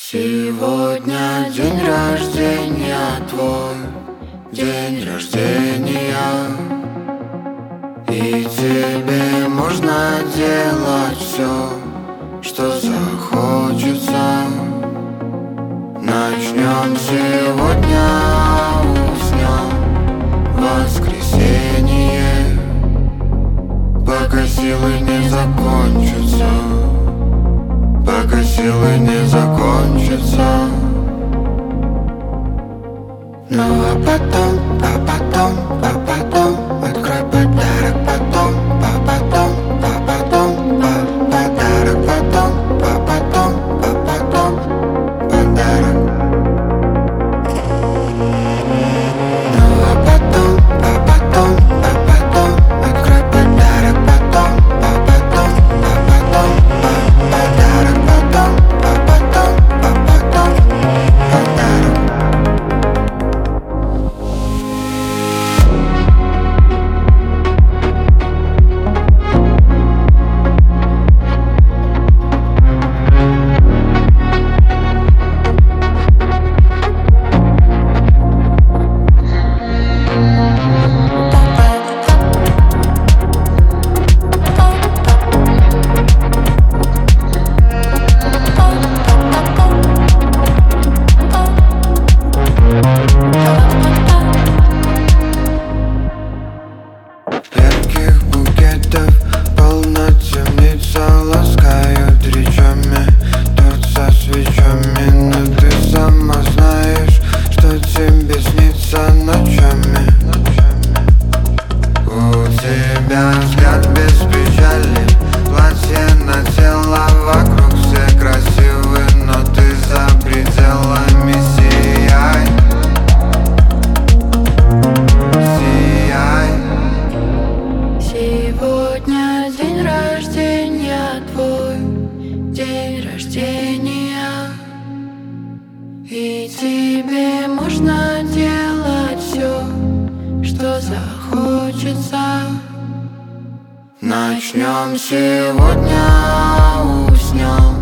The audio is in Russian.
Сегодня день рождения твой, день рождения, и тебе можно делать все, что захочется. Начнем сегодня, уснем в воскресенье, пока силы не закончатся, пока силы не закончатся. Ну а потом открой подарок, потом подарок, потом подарок. Ну а потом открой подарок, потом подарок, потом подарок. Ярких букетов полно темница, ласкают речами, торт со свечами. Но ты сама знаешь, что тебе снится ночами. У тебя взгляд без печали, платье на тело, вокруг все красивы, но ты за пределами. Сегодня день рождения твой, день рождения, и тебе можно делать все, что захочется. Начнем сегодня, уснем